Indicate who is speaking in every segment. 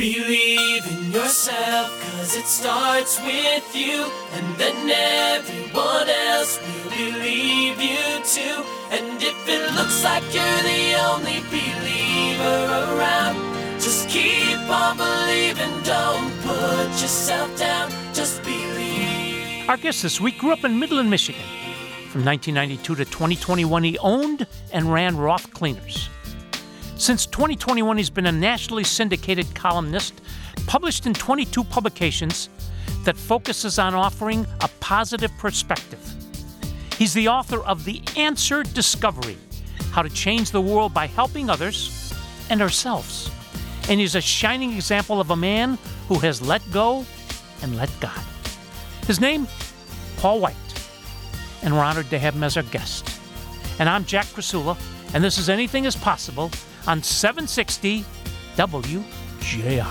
Speaker 1: Believe in yourself, 'cause it starts with you, and then everyone else will believe you too. And if it looks like you're the only believer around, just keep on believing, don't put yourself down, just believe.
Speaker 2: Our guest this week grew up in Midland, Michigan. From 1992 to 2021, he owned and ran Roth Cleaners. Since 2021, he's been a nationally syndicated columnist, published in 22 publications that focuses on offering a positive perspective. He's the author of The Answer Discovery, How to Change the World by Helping Others and Ourselves. And he's a shining example of a man who has let go and let God. His name, Paul White. And we're honored to have him as our guest. And I'm Jack Krasula, and this is Anything is Possible on 760 WJR.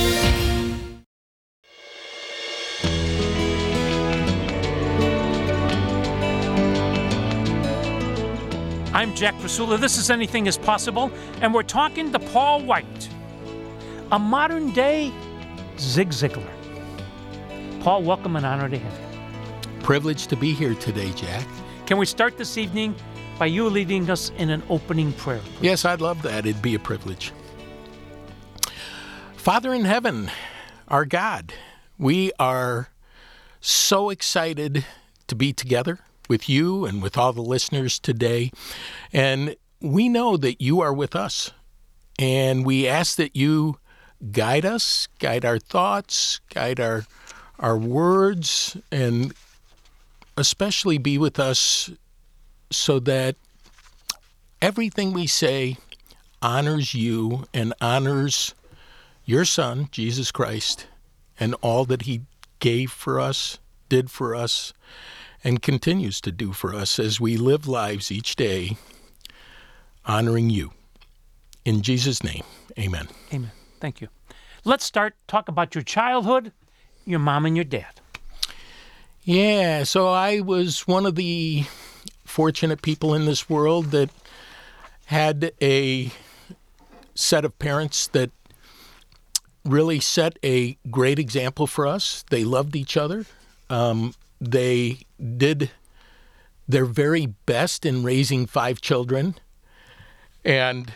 Speaker 2: I'm Jack Krasula. This is Anything is Possible, and we're talking to Paul White, a modern-day Zig Ziglar. Paul, welcome and honor to have you.
Speaker 3: Privileged to be here today, Jack.
Speaker 2: Can we start this evening by you leading us in an opening prayer, please?
Speaker 3: Yes, I'd love that. It'd be a privilege. Father in heaven, our God, we are so excited to be together with you and with all the listeners today. And we know that you are with us. And we ask that you guide us, guide our thoughts, guide our words, and especially be with us so that everything we say honors you and honors your Son, Jesus Christ, and all that he gave for us, did for us, and continues to do for us as we live lives each day honoring you. In Jesus' name, amen.
Speaker 2: Amen. Thank you. Let's talk about your childhood, your mom and your dad.
Speaker 3: Yeah, so I was one of the fortunate people in this world that had a set of parents that really set a great example for us. They loved each other. They did their very best in raising 5 children. And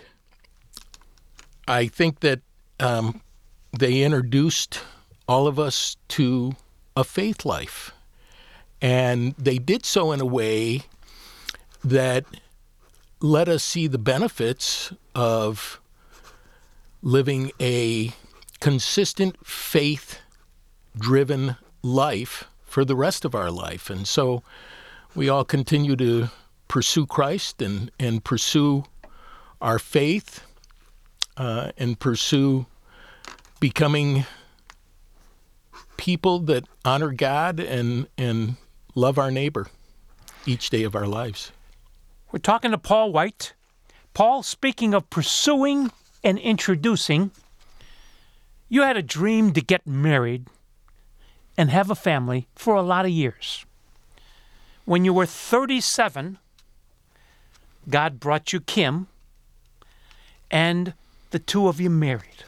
Speaker 3: I think that they introduced all of us to a faith life. And they did so in a way that let us see the benefits of living a consistent, faith-driven life for the rest of our life. And so we all continue to pursue Christ and pursue our faith and pursue becoming people that honor God and love our neighbor each day of our lives.
Speaker 2: We're talking to Paul White. Paul, speaking of pursuing and introducing, you had a dream to get married and have a family for a lot of years. When you were 37, God brought you Kim, and the two of you married.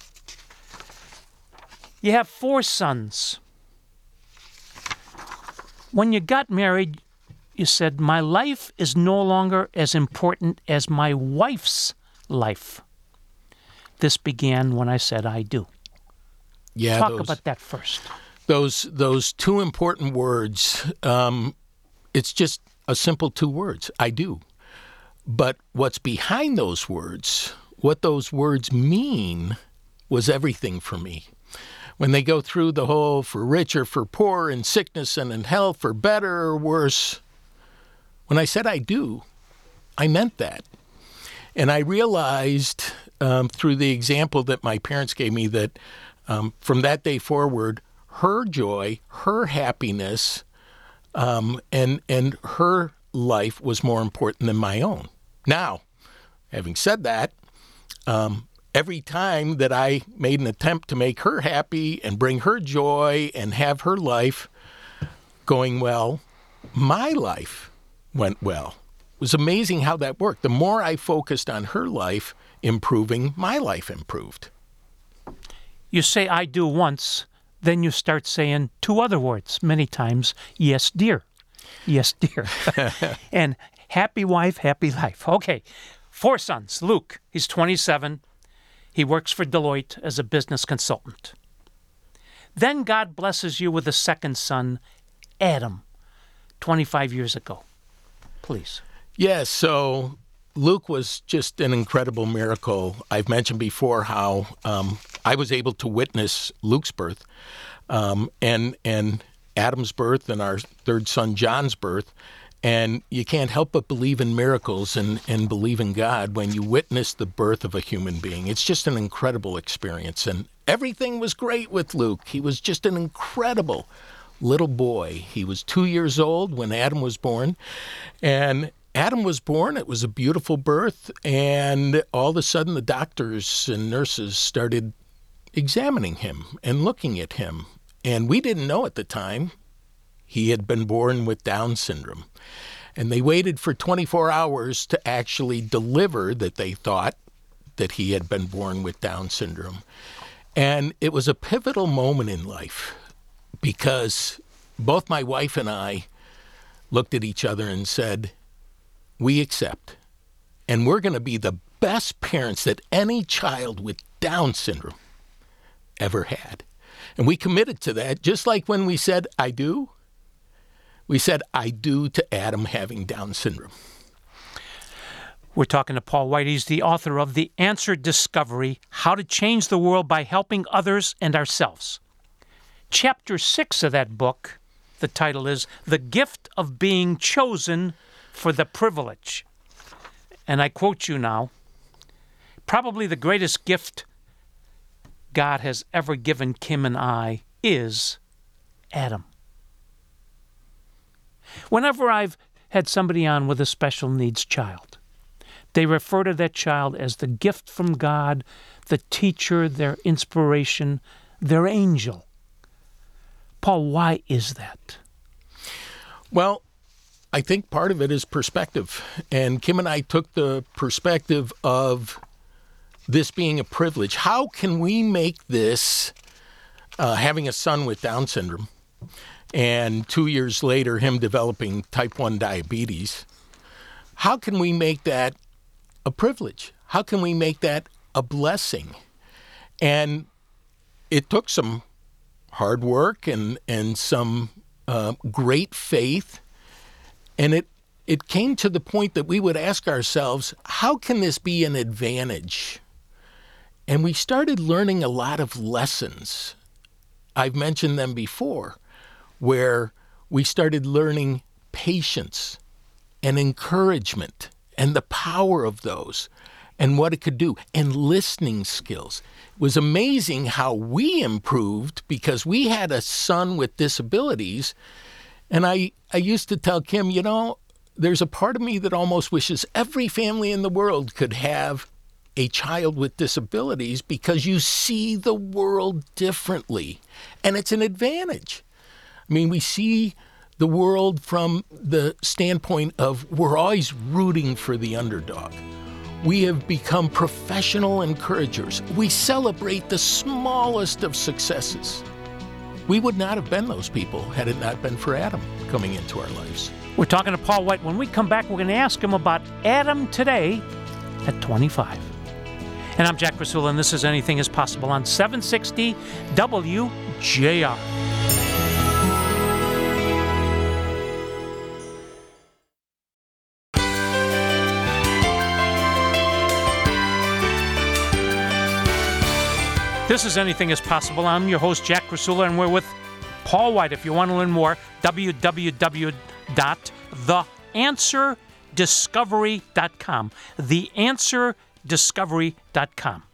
Speaker 2: You have 4 sons. When you got married, you said, my life is no longer as important as my wife's life. This began when I said I do.
Speaker 3: Yeah,
Speaker 2: Talk about that first.
Speaker 3: Those 2 important words, it's just a simple 2 words, I do. But what's behind those words, what those words mean, was everything for me. When they go through the whole for rich or for poor, in sickness and in health, for better or worse, when I said I do, I meant that. And I realized through the example that my parents gave me that from that day forward, her joy, her happiness, and her life was more important than my own. Now, having said that, every time that I made an attempt to make her happy and bring her joy and have her life going well, my life went well. It was amazing how that worked. The more I focused on her life improving, my life improved.
Speaker 2: You say I do once, then you start saying two other words many times. Yes, dear. Yes, dear. And happy wife, happy life. Okay. 4 sons. Luke, he's 27. He works for Deloitte as a business consultant. Then God blesses you with a second son, Adam, 25 years ago. Please.
Speaker 3: Yes, so Luke was just an incredible miracle. I've mentioned before how I was able to witness Luke's birth and Adam's birth and our third son John's birth. And you can't help but believe in miracles and believe in God when you witness the birth of a human being. It's just an incredible experience. And everything was great with Luke. He was just an incredible little boy. He was 2 years old when Adam was born. And Adam was born. It was a beautiful birth. And all of a sudden, the doctors and nurses started examining him and looking at him. And we didn't know at the time he had been born with Down syndrome. And they waited for 24 hours to actually deliver that they thought that he had been born with Down syndrome. And it was a pivotal moment in life because both my wife and I looked at each other and said, we accept. And we're going to be the best parents that any child with Down syndrome ever had. And we committed to that, just like when we said, I do. We said, I do to Adam having Down syndrome.
Speaker 2: We're talking to Paul White. He's the author of The Answer Discovery, How to Change the World by Helping Others and Ourselves. Chapter 6 of that book, the title is The Gift of Being Chosen for the Privilege. And I quote you now, probably the greatest gift God has ever given Kim and I is Adam. Whenever I've had somebody on with a special needs child, they refer to that child as the gift from God, the teacher, their inspiration, their angel. Paul, why is that?
Speaker 3: Well, I think part of it is perspective. And Kim and I took the perspective of this being a privilege. How can we make this, having a son with Down syndrome, and 2 years later, him developing type 1 diabetes, how can we make that a privilege? How can we make that a blessing? And it took some hard work and some great faith. And it came to the point that we would ask ourselves, how can this be an advantage? And we started learning a lot of lessons. I've mentioned them before, where we started learning patience and encouragement and the power of those and what it could do, and listening skills. It was amazing how we improved because we had a son with disabilities. And I used to tell Kim, you know, there's a part of me that almost wishes every family in the world could have a child with disabilities because you see the world differently. And it's an advantage. I mean, we see the world from the standpoint of we're always rooting for the underdog. We have become professional encouragers. We celebrate the smallest of successes. We would not have been those people had it not been for Adam coming into our lives.
Speaker 2: We're talking to Paul White. When we come back, we're going to ask him about Adam today at 25. And I'm Jack Rasula, and this is Anything is Possible on 760 WJR. This is Anything is Possible. I'm your host, Jack Rasula, and we're with Paul White. If you want to learn more, www.theanswerdiscovery.com. Theanswerdiscovery.com.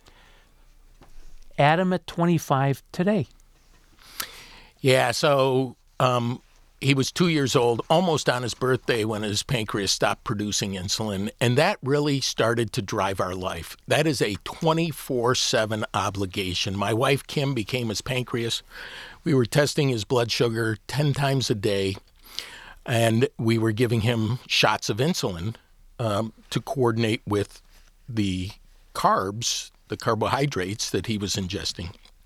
Speaker 2: Adam at 25 today.
Speaker 3: Yeah, so he was 2 years old, almost on his birthday, when his pancreas stopped producing insulin, and that really started to drive our life. That is a 24/7 obligation. My wife, Kim, became his pancreas. We were testing his blood sugar 10 times a day, and we were giving him shots of insulin to coordinate with the carbs, the carbohydrates that he was ingesting.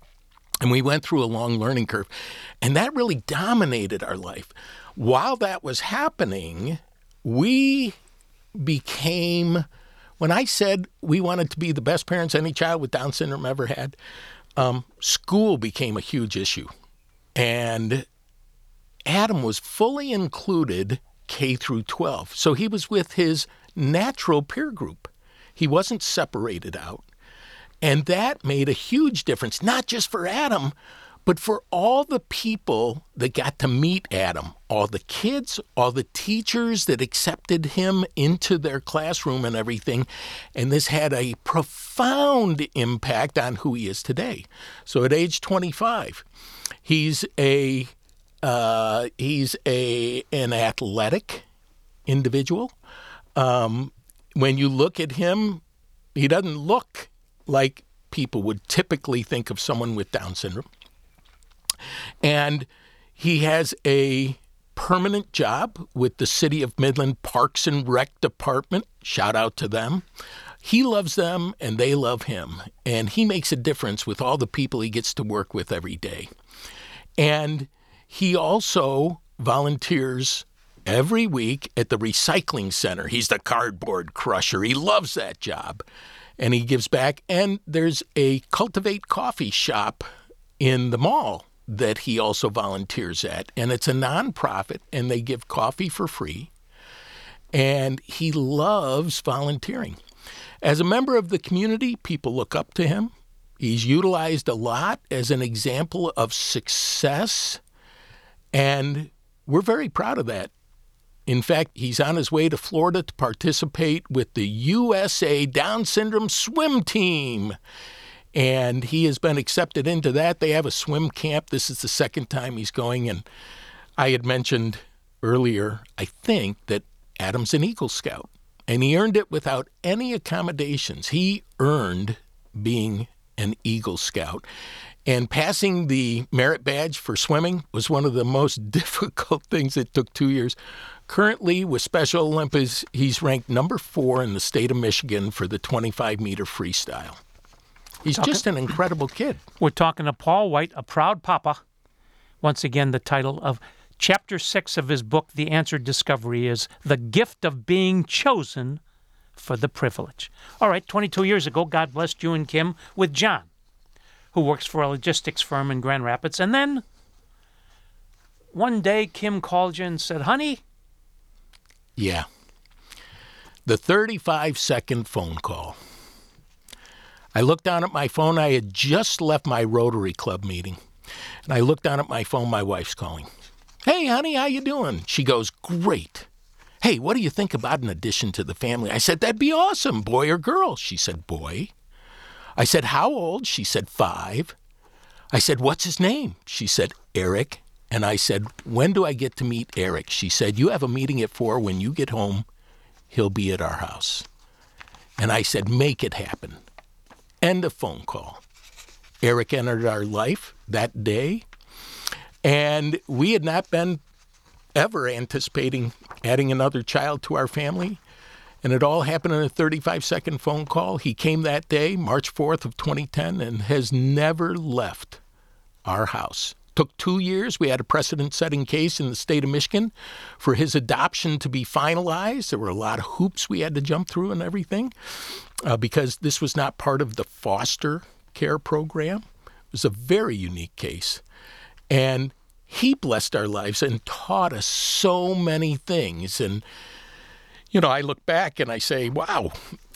Speaker 3: And we went through a long learning curve. And that really dominated our life. While that was happening, we became, when I said we wanted to be the best parents any child with Down syndrome ever had, school became a huge issue. And Adam was fully included K through 12. So he was with his natural peer group. He wasn't separated out. And that made a huge difference, not just for Adam, but for all the people that got to meet Adam, all the kids, all the teachers that accepted him into their classroom and everything. And this had a profound impact on who he is today. So at age 25, he's an athletic individual. When you look at him, he doesn't look like people would typically think of someone with Down syndrome. And he has a permanent job with the City of Midland Parks and Rec Department. Shout out to them. He loves them and they love him. And he makes a difference with all the people he gets to work with every day. And he also volunteers every week at the recycling center. He's the cardboard crusher. He loves that job. And he gives back. And there's a Cultivate coffee shop in the mall that he also volunteers at. And it's a nonprofit, and they give coffee for free. And he loves volunteering. As a member of the community, people look up to him. He's utilized a lot as an example of success. And we're very proud of that. In fact, he's on his way to Florida to participate with the USA Down Syndrome swim team. And he has been accepted into that. They have a swim camp. This is the second time he's going. And I had mentioned earlier, I think, that Adam's an Eagle Scout. And he earned it without any accommodations. He earned being an Eagle Scout. And passing the merit badge for swimming was one of the most difficult things. It took 2 years. Currently, with Special Olympics, he's ranked number 4 in the state of Michigan for the 25-meter freestyle. He's just an incredible kid.
Speaker 2: We're talking to Paul White, a proud papa. Once again, the title of Chapter 6 of his book, The Answered Discovery, is The Gift of Being Chosen for the Privilege. All right, 22 years ago, God blessed you and Kim with John, who works for a logistics firm in Grand Rapids. And then one day, Kim called you and said, honey.
Speaker 3: Yeah. The 35-second phone call. I looked down at my phone. I had just left my Rotary Club meeting. And I looked down at my phone. My wife's calling. Hey, honey, how you doing? She goes, great. Hey, what do you think about an addition to the family? I said, that'd be awesome. Boy or girl? She said, boy. I said, how old? She said, 5. I said, what's his name? She said, Eric. And I said, when do I get to meet Eric? She said, you have a meeting at 4. When you get home, he'll be at our house. And I said, make it happen. End of phone call. Eric entered our life that day. And we had not been ever anticipating adding another child to our family. And it all happened in a 35-second phone call. He came that day, March 4th of 2010, and has never left our house. Took 2 years. We had a precedent-setting case in the state of Michigan for his adoption to be finalized. There were a lot of hoops we had to jump through and everything because this was not part of the foster care program. It was a very unique case. And he blessed our lives and taught us so many things. And, you know, I look back and I say, wow,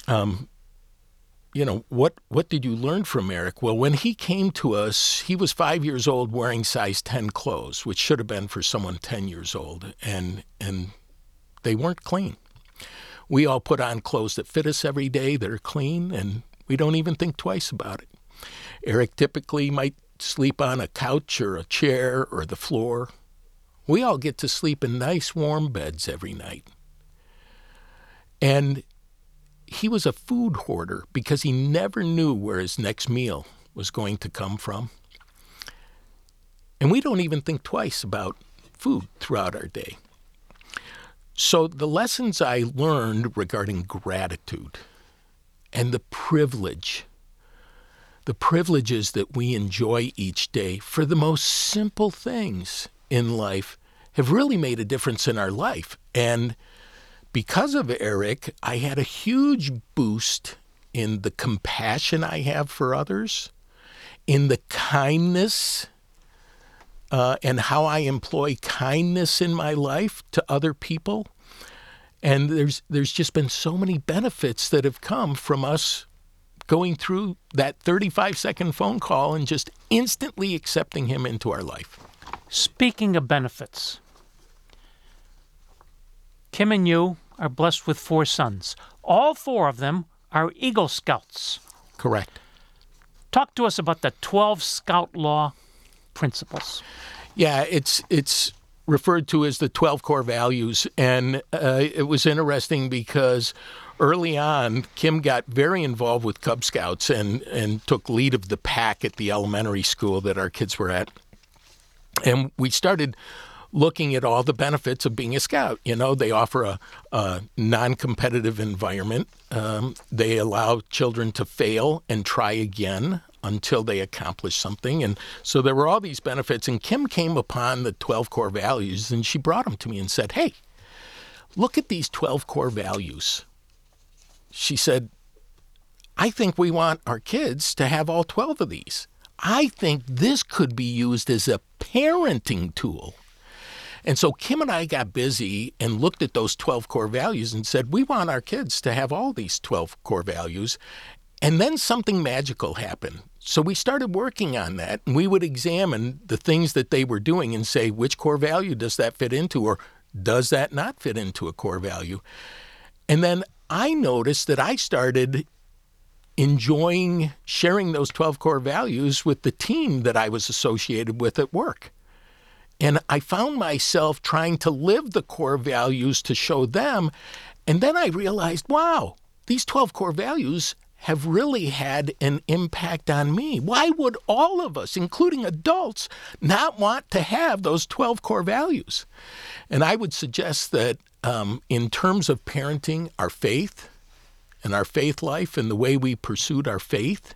Speaker 3: what did you learn from Eric? Well, when he came to us, he was 5 years old wearing size 10 clothes, which should have been for someone 10 years old. And they weren't clean. We all put on clothes that fit us every day, that are clean, and we don't even think twice about it. Eric typically might sleep on a couch or a chair or the floor. We all get to sleep in nice warm beds every night. And he was a food hoarder because he never knew where his next meal was going to come from. And we don't even think twice about food throughout our day. So the lessons I learned regarding gratitude and the privilege the privileges that we enjoy each day for the most simple things in life have really made a difference in our life. And because of Eric, I had a huge boost in the compassion I have for others, in the kindness and how I employ kindness in my life to other people. And there's just been so many benefits that have come from us going through that 35-second phone call and just instantly accepting him into our life.
Speaker 2: Speaking of benefits, Kim and you are blessed with 4 sons. All 4 of them are Eagle Scouts.
Speaker 3: Correct.
Speaker 2: Talk to us about the 12 Scout Law principles.
Speaker 3: Yeah, it's referred to as the 12 core values. And it was interesting because early on, Kim got very involved with Cub Scouts and took lead of the pack at the elementary school that our kids were at. And we started looking at all the benefits of being a scout. You know, they offer a non-competitive environment. They allow children to fail and try again until they accomplish something. And so there were all these benefits. And Kim came upon the 12 core values, and she brought them to me and said, hey, look at these 12 core values. She said, I think we want our kids to have all 12 of these. I think this could be used as a parenting tool. And so Kim and I got busy and looked at those 12 core values and said, we want our kids to have all these 12 core values. And then something magical happened. So we started working on that, and we would examine the things that they were doing and say, which core value does that fit into, or does that not fit into a core value? And then I noticed that I started enjoying sharing those 12 core values with the team that I was associated with at work. And I found myself trying to live the core values to show them. And then I realized, wow, these 12 core values have really had an impact on me. Why would all of us, including adults, not want to have those 12 core values? And I would suggest that in terms of parenting, our faith and our faith life and the way we pursued our faith,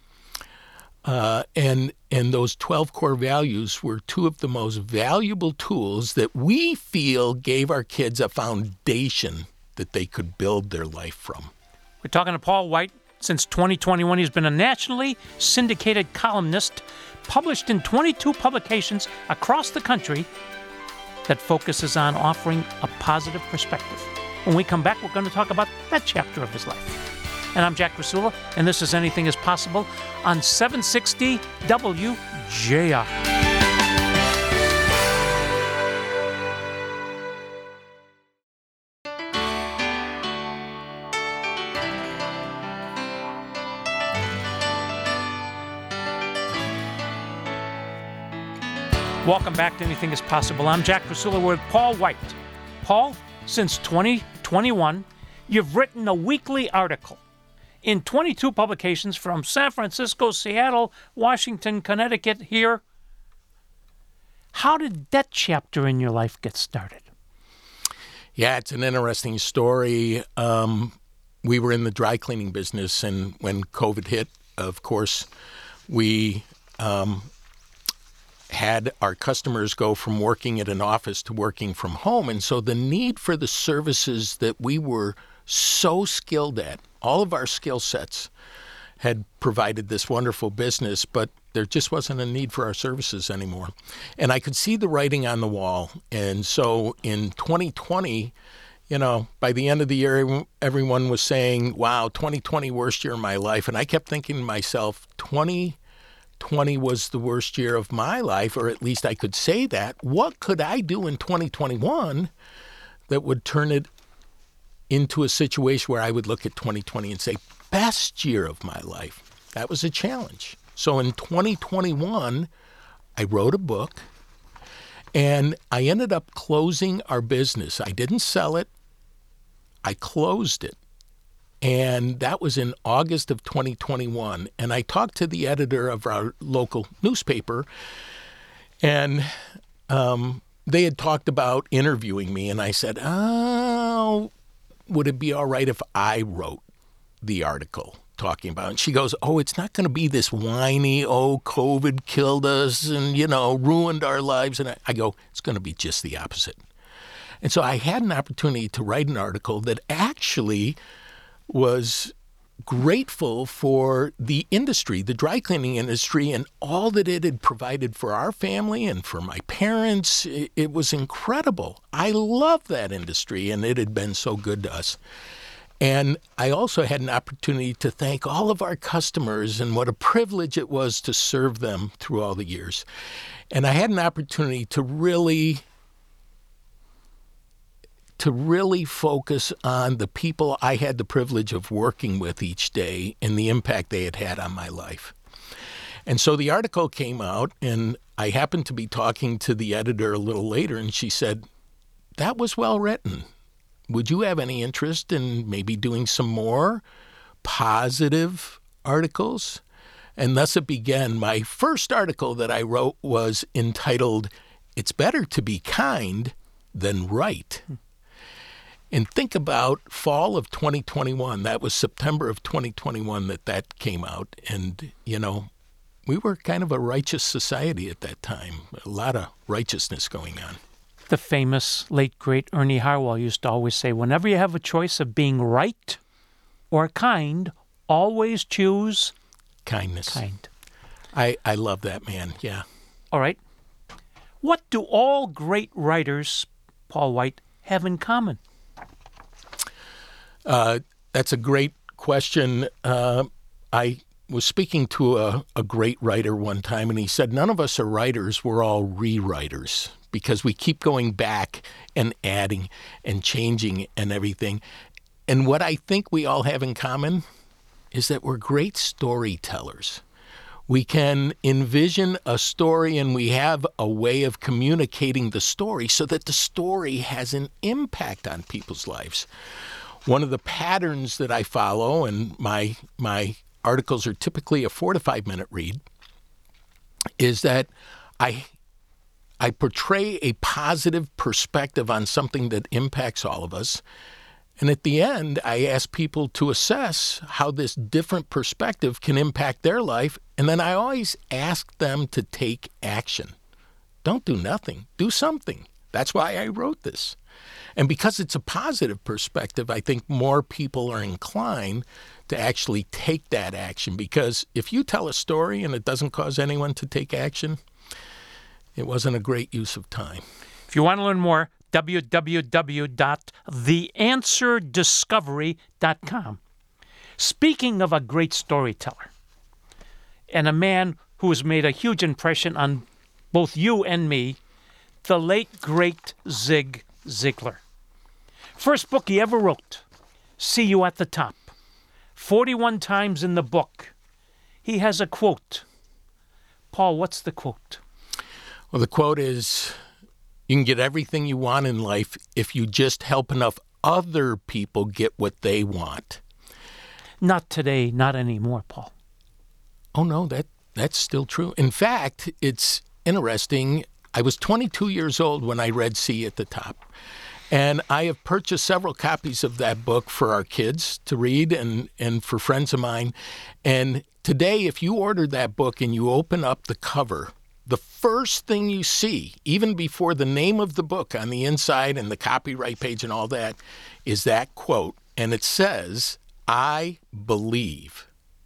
Speaker 3: and those 12 core values were 2 of the most valuable tools that we feel gave our kids a foundation that they could build their life from.
Speaker 2: We're talking to Paul White. Since 2021, he's been a nationally syndicated columnist, published in 22 publications across the country that focuses on offering a positive perspective. When we come back, we're going to talk about that chapter of his life. And I'm Jack Rasula, and this is Anything is Possible on 760 WJR. Welcome back to Anything is Possible. I'm Jack Rasula with Paul White. Paul, since 2021, you've written a weekly article in 22 publications from San Francisco, Seattle, Washington, Connecticut, here. How did that chapter in your life get started?
Speaker 3: Yeah, it's an interesting story. We were in the dry cleaning business, and when COVID hit, of course, we had our customers go from working at an office to working from home. And so the need for the services that we were so skilled at, all of our skill sets had provided this wonderful business, but there just wasn't a need for our services anymore. And I could see the writing on the wall. And so in 2020, you know, by the end of the year, everyone was saying, wow, 2020, worst year of my life. And I kept thinking to myself, 2020 was the worst year of my life, or at least I could say that. What could I do in 2021 that would turn it into a situation where I would look at 2020 and say, best year of my life? That was a challenge. So in 2021, I wrote a book, and I ended up closing our business. I didn't sell it. I closed it. And that was in August of 2021. And I talked to the editor of our local newspaper, and they had talked about interviewing me. And I said, oh, would it be all right if I wrote the article? talking about? And she goes, oh, it's not going to be this whiny, oh, COVID killed us and, ruined our lives. And I go, it's going to be just the opposite. And so I had an opportunity to write an article that actually was grateful for the industry, the dry cleaning industry, and all that it had provided for our family and for my parents. It was incredible. I love that industry, and it had been so good to us. And I also had an opportunity to thank all of our customers and what a privilege it was to serve them through all the years. And I had an opportunity to really focus on the people I had the privilege of working with each day and the impact they had had on my life. And so the article came out, and I happened to be talking to the editor a little later, and she said, that was well written. Would you have any interest in maybe doing some more positive articles? And thus it began. My first article that I wrote was entitled, It's Better to Be Kind Than Right. And think about fall of 2021. That was September of 2021 that came out. And, we were kind of a righteous society at that time. A lot of righteousness going on.
Speaker 2: The famous late, great Ernie Harwell used to always say, whenever you have a choice of being right or kind, always choose
Speaker 3: kindness.
Speaker 2: Kind.
Speaker 3: I love that man, yeah.
Speaker 2: All right. What do all great writers, Paul White, have in common?
Speaker 3: That's a great question. I was speaking to a great writer one time, and he said, none of us are writers, we're all rewriters, because we keep going back and adding and changing and everything. And what I think we all have in common is that we're great storytellers. We can envision a story, and we have a way of communicating the story so that the story has an impact on people's lives. One of the patterns that I follow, and my articles are typically a 4 to 5 minute read, is that I portray a positive perspective on something that impacts all of us. And at the end, I ask people to assess how this different perspective can impact their life. And then I always ask them to take action. Don't do nothing. Do something. That's why I wrote this. And because it's a positive perspective, I think more people are inclined to actually take that action. Because if you tell a story and it doesn't cause anyone to take action, it wasn't a great use of time.
Speaker 2: If you want to learn more, www.theanswerdiscovery.com. Speaking of a great storyteller and a man who has made a huge impression on both you and me, the late, great Zig Ziglar. First book he ever wrote, See You at the Top. 41 times in the book, he has a quote. Paul, what's the quote?
Speaker 3: Well, the quote is, you can get everything you want in life if you just help enough other people get what they want.
Speaker 2: Not today, not anymore, Paul.
Speaker 3: Oh, no, that's still true. In fact, it's interesting. I was 22 years old when I read See at the Top. And I have purchased several copies of that book for our kids to read and for friends of mine. And today, if you order that book and you open up the cover, the first thing you see, even before the name of the book on the inside and the copyright page and all that, is that quote. And it says, I believe.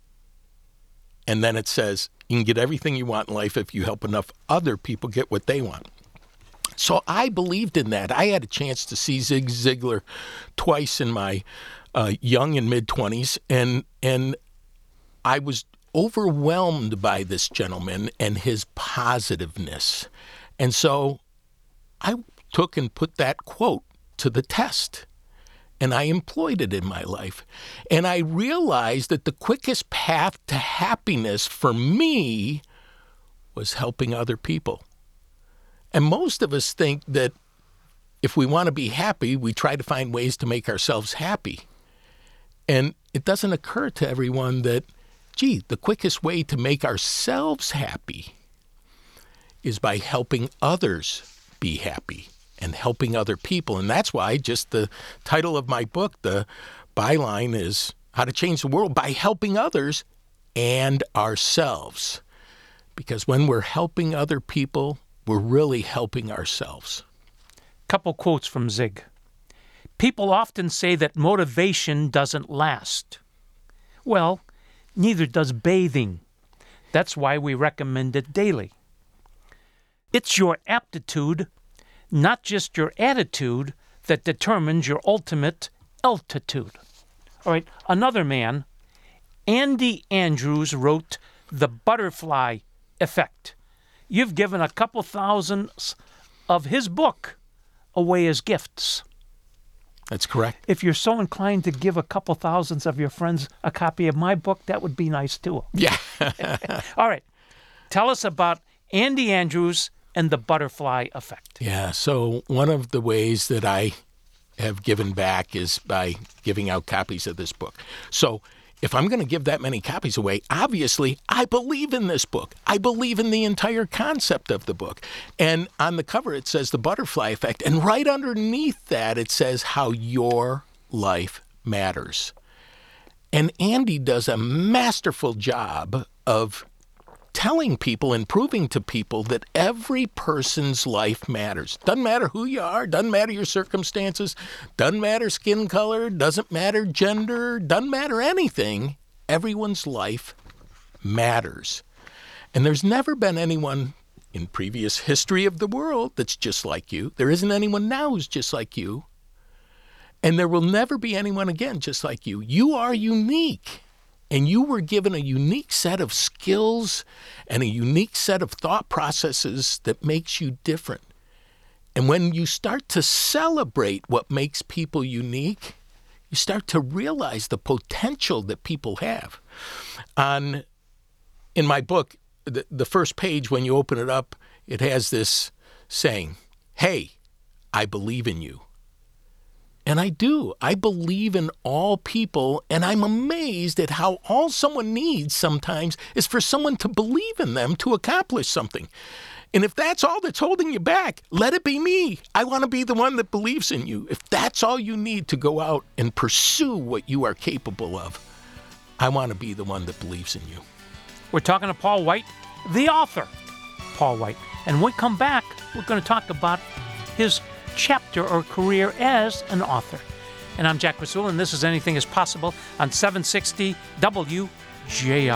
Speaker 3: And then it says, you can get everything you want in life if you help enough other people get what they want. So I believed in that. I had a chance to see Zig Ziglar twice in my young and mid-20s, and I was overwhelmed by this gentleman and his positiveness. And so I took and put that quote to the test, and I employed it in my life. And I realized that the quickest path to happiness for me was helping other people. And most of us think that if we want to be happy, we try to find ways to make ourselves happy. And it doesn't occur to everyone that, gee, the quickest way to make ourselves happy is by helping others be happy and helping other people. And that's why just the title of my book, the byline is how to change the world by helping others and ourselves. Because when we're helping other people, we're really helping ourselves.
Speaker 2: Couple quotes from Zig. People often say that motivation doesn't last. Well, neither does bathing. That's why we recommend it daily. It's your aptitude, not just your attitude, that determines your ultimate altitude. All right, another man, Andy Andrews, wrote The Butterfly Effect. You've given a couple thousands of his book away as gifts.
Speaker 3: That's correct.
Speaker 2: If you're so inclined to give a couple thousands of your friends a copy of my book, that would be nice too.
Speaker 3: Yeah.
Speaker 2: All right. Tell us about Andy Andrews and the butterfly effect.
Speaker 3: Yeah, so one of the ways that I have given back is by giving out copies of this book. So if I'm going to give that many copies away, obviously I believe in this book. I believe in the entire concept of the book. And on the cover it says the butterfly effect. And right underneath that it says how your life matters. And Andy does a masterful job of telling people and proving to people that every person's life matters. Doesn't matter who you are, doesn't matter your circumstances, doesn't matter skin color, doesn't matter gender, doesn't matter anything. Everyone's life matters. And there's never been anyone in previous history of the world that's just like you. There isn't anyone now who's just like you. And there will never be anyone again just like you. You are unique. And you were given a unique set of skills and a unique set of thought processes that makes you different. And when you start to celebrate what makes people unique, you start to realize the potential that people have. In my book, the first page, when you open it up, it has this saying, "Hey, I believe in you." And I do. I believe in all people, and I'm amazed at how all someone needs sometimes is for someone to believe in them to accomplish something. And if that's all that's holding you back, let it be me. I want to be the one that believes in you. If that's all you need to go out and pursue what you are capable of, I want to be the one that believes in you.
Speaker 2: We're talking to Paul White, the author, Paul White. And when we come back, we're going to talk about his chapter or career as an author. And I'm Jack Rasul, and this is Anything is Possible on 760 WJR.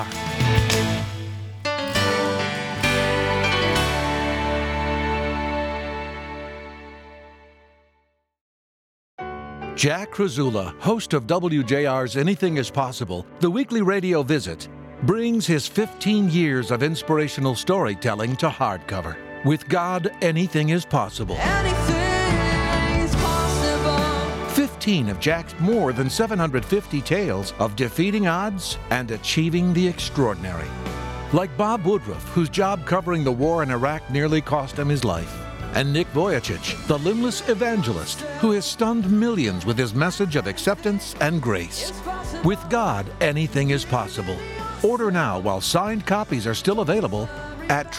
Speaker 4: Jack Krasula, host of WJR's Anything is Possible, the weekly radio visit, brings his 15 years of inspirational storytelling to hardcover. With God, anything is possible.
Speaker 5: Anything is possible.
Speaker 4: 15 of Jack's more than 750 tales of defeating odds and achieving the extraordinary. Like Bob Woodruff, whose job covering the war in Iraq nearly cost him his life. And Nick Vujicic, the limbless evangelist who has stunned millions with his message of acceptance and grace. With God, anything is possible. Order now while signed copies are still available at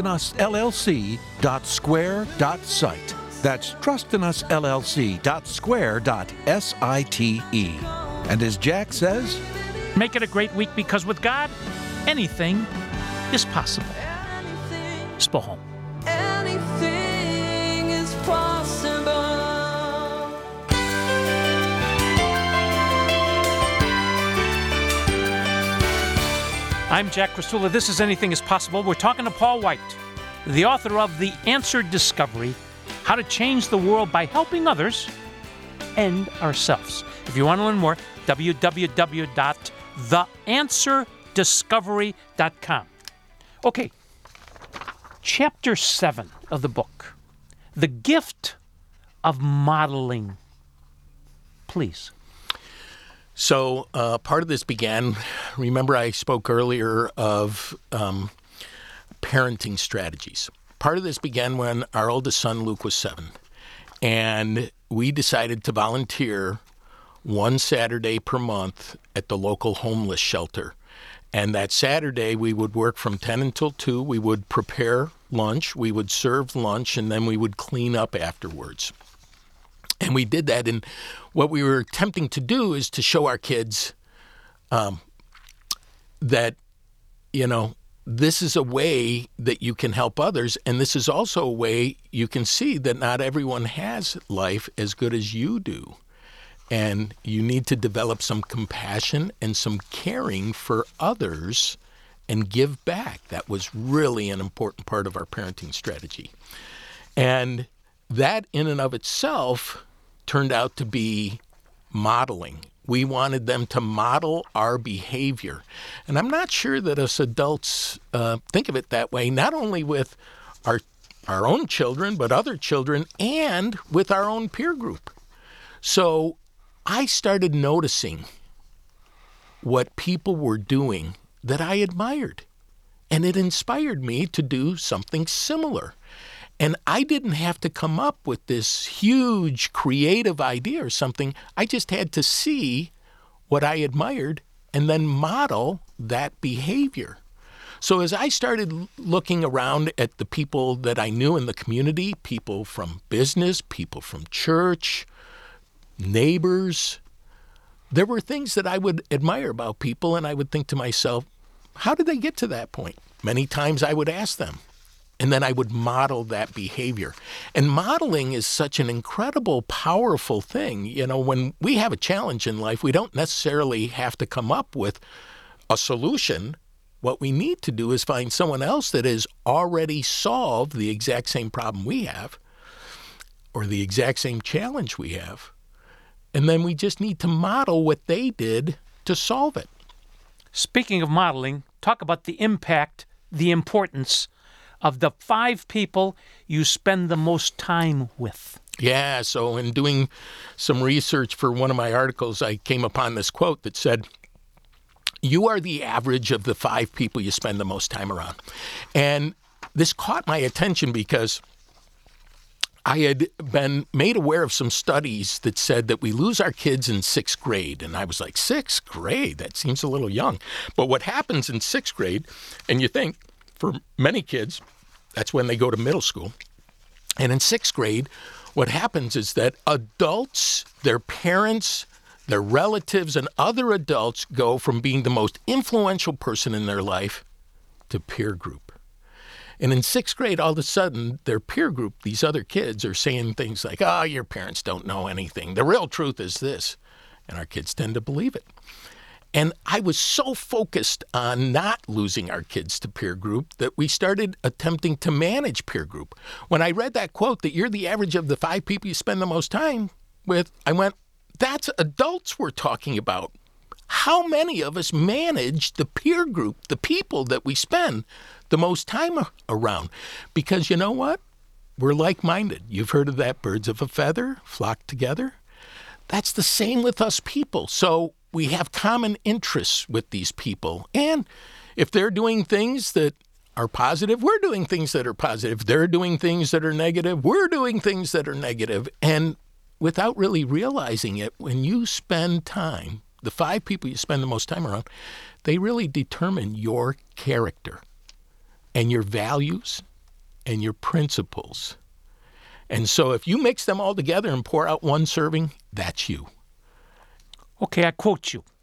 Speaker 4: trustinusllc.square.site. That's trustinusllc.square.site. And as Jack says,
Speaker 2: Make it a great week, because with God, anything is possible. Spohom.
Speaker 5: Anything is possible.
Speaker 2: I'm Jack Krasula. This is Anything is Possible. We're talking to Paul White, the author of The Answer Discovery, How to Change the World by Helping Others and Ourselves. If you want to learn more, www.theanswerdiscovery.com. Okay, Chapter 7 of the book, The Gift of Modeling. Please.
Speaker 3: So part of this began, remember I spoke earlier of parenting strategies. Part of this began when our oldest son, Luke, was 7. And we decided to volunteer one Saturday per month at the local homeless shelter. And that Saturday, we would work from 10 until 2. We would prepare lunch, we would serve lunch, and then we would clean up afterwards. And we did that. And what we were attempting to do is to show our kids that, this is a way that you can help others. And this is also a way you can see that not everyone has life as good as you do. And you need to develop some compassion and some caring for others and give back. That was really an important part of our parenting strategy. And that in and of itself turned out to be modeling. We wanted them to model our behavior. And I'm not sure that us adults think of it that way, not only with our own children, but other children, and with our own peer group. So I started noticing what people were doing that I admired, and it inspired me to do something similar. And I didn't have to come up with this huge creative idea or something. I just had to see what I admired and then model that behavior. So as I started looking around at the people that I knew in the community, people from business, people from church, neighbors, there were things that I would admire about people, and I would think to myself, how did they get to that point? Many times I would ask them. And then I would model that behavior. And modeling is such an incredible, powerful thing. When we have a challenge in life, we don't necessarily have to come up with a solution. What we need to do is find someone else that has already solved the exact same problem we have or the exact same challenge we have. And then we just need to model what they did to solve it.
Speaker 2: Speaking of modeling, talk about the impact, the importance of the 5 people you spend the most time with.
Speaker 3: Yeah, so in doing some research for one of my articles, I came upon this quote that said, "You are the average of the 5 people you spend the most time around." And this caught my attention because I had been made aware of some studies that said that we lose our kids in 6th grade. And I was like, 6th grade? That seems a little young. But what happens in 6th grade, and you think for many kids, that's when they go to middle school. And in 6th grade, what happens is that adults, their parents, their relatives, and other adults go from being the most influential person in their life to peer group. And in 6th grade, all of a sudden, their peer group, these other kids, are saying things like, "Oh, your parents don't know anything. The real truth is this." And our kids tend to believe it. And I was so focused on not losing our kids to peer group that we started attempting to manage peer group. When I read that quote that you're the average of the 5 people you spend the most time with, I went, that's adults we're talking about. How many of us manage the peer group, the people that we spend the most time around? Because you know what? We're like-minded. You've heard of that, birds of a feather flock together. That's the same with us people. So we have common interests with these people. And if they're doing things that are positive, we're doing things that are positive. They're doing things that are negative, we're doing things that are negative. And without really realizing it, when you spend time, the 5 people you spend the most time around, they really determine your character and your values and your principles. And so if you mix them all together and pour out one serving, that's you.
Speaker 2: Okay, I quote you.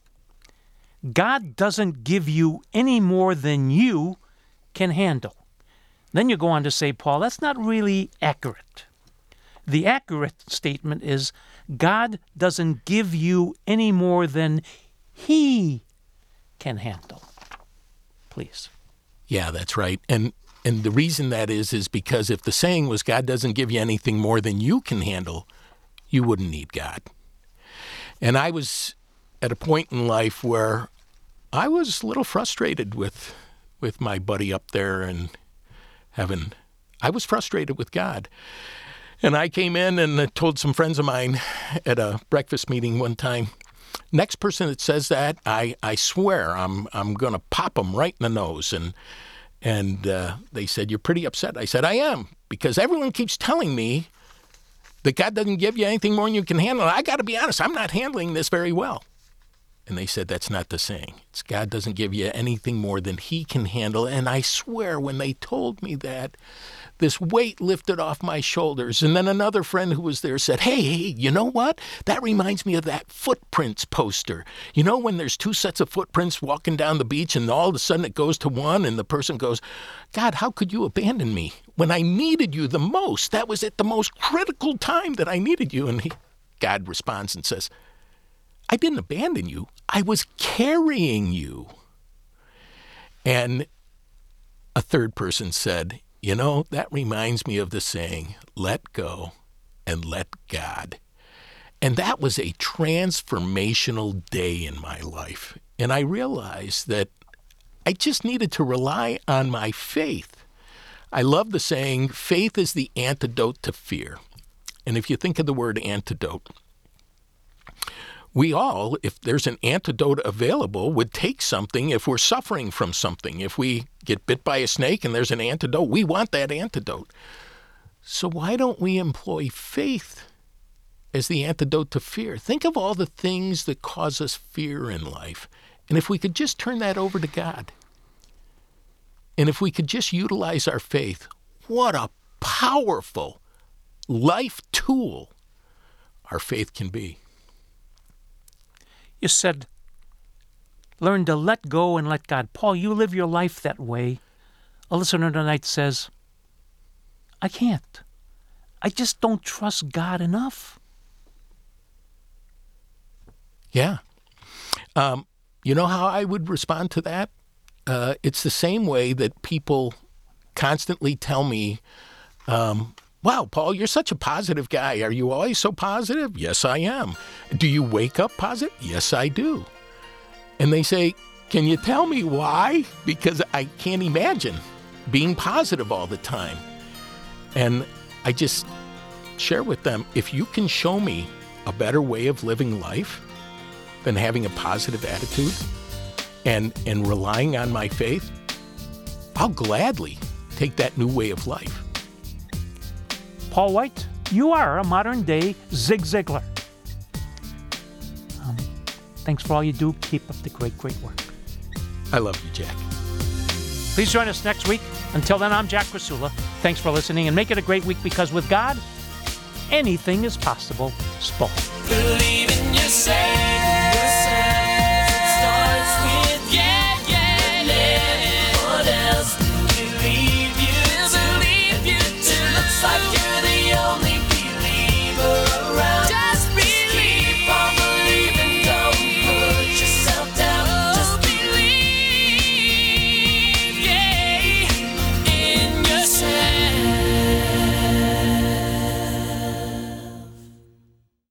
Speaker 2: God doesn't give you any more than you can handle. Then you go on to say, Paul, that's not really accurate. The accurate statement is God doesn't give you any more than He can handle. Please.
Speaker 3: Yeah, that's right. And the reason that is because if the saying was God doesn't give you anything more than you can handle, you wouldn't need God. And I was at a point in life where I was a little frustrated with my buddy up there in heaven. I was frustrated with God. And I came in and told some friends of mine at a breakfast meeting one time, next person that says that, I swear I'm going to pop them right in the nose. And they said, "You're pretty upset." I said, "I am, because everyone keeps telling me that God doesn't give you anything more than you can handle. I got to be honest, I'm not handling this very well." And they said, that's not the saying. It's God doesn't give you anything more than he can handle. And I swear when they told me that, this weight lifted off my shoulders. And then another friend who was there said, hey, you know what? That reminds me of that footprints poster. You know when there's two sets of footprints walking down the beach and all of a sudden it goes to one and the person goes, God, how could you abandon me when I needed you the most? That was at the most critical time that I needed you. And God responds and says, I didn't abandon you. I was carrying you. And a third person said, you know, that reminds me of the saying, let go and let God. And that was a transformational day in my life. And I realized that I just needed to rely on my faith. I love the saying, faith is the antidote to fear. And if you think of the word antidote, we all, if there's an antidote available, would take something if we're suffering from something. If we get bit by a snake and there's an antidote, we want that antidote. So why don't we employ faith as the antidote to fear? Think of all the things that cause us fear in life. And if we could just turn that over to God, and if we could just utilize our faith, what a powerful life tool our faith can be.
Speaker 2: You said, learn to let go and let God. Paul, you live your life that way. A listener tonight says, I can't. I just don't trust God enough.
Speaker 3: Yeah. You know how I would respond to that? It's the same way that people constantly tell me, wow, Paul, you're such a positive guy. Are you always so positive? Yes, I am. Do you wake up positive? Yes, I do. And they say, can you tell me why? Because I can't imagine being positive all the time. And I just share with them, if you can show me a better way of living life than having a positive attitude and relying on my faith, I'll gladly take that new way of life.
Speaker 2: Paul White, you are a modern-day Zig Ziglar. Thanks for all you do. Keep up the great, great work.
Speaker 3: I love you, Jack.
Speaker 2: Please join us next week. Until then, I'm Jack Krasula. Thanks for listening, and make it a great week, because with God, anything is possible. Spoke.
Speaker 1: Believe in